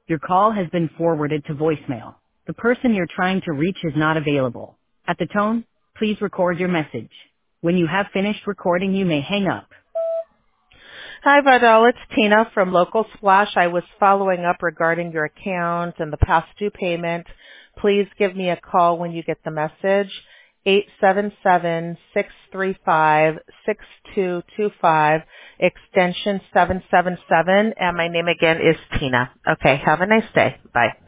Your call has been forwarded to voicemail. The person you're trying to reach is not available. At the tone, please record your message. When you have finished recording, you may hang up. Hi, Vidal. It's Tina from Local Splash. I was following up regarding your account and the past due payment. Please give me a call when you get the message. 877-635-6225, extension 777, and my name again is Tina. Okay, have a nice day. Bye.